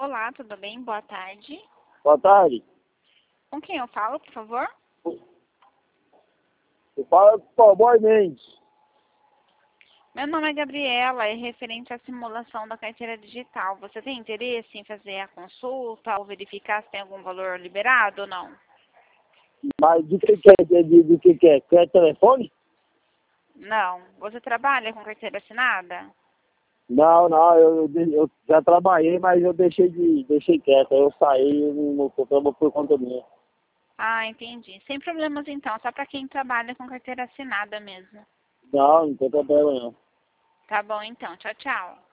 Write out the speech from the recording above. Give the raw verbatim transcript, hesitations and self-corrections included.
Olá, tudo bem? Boa tarde. Boa tarde. Com quem eu falo, por favor? Eu falo com o Cowboy Mendes. Meu nome é Gabriela, é referente à simulação da carteira digital. Você tem interesse em fazer a consulta ou verificar se tem algum valor liberado ou não? Mas do que que é? De, do que que é? Quer telefone? Não. Você trabalha com carteira assinada? Não, não, eu, eu, de- eu já trabalhei, mas eu deixei de deixei quieto. Aí eu saí e não comprava por conta minha. Ah, entendi. Sem problemas então, só para quem trabalha com carteira assinada mesmo. Não, não tem problema não. Tá bom então, tchau, tchau.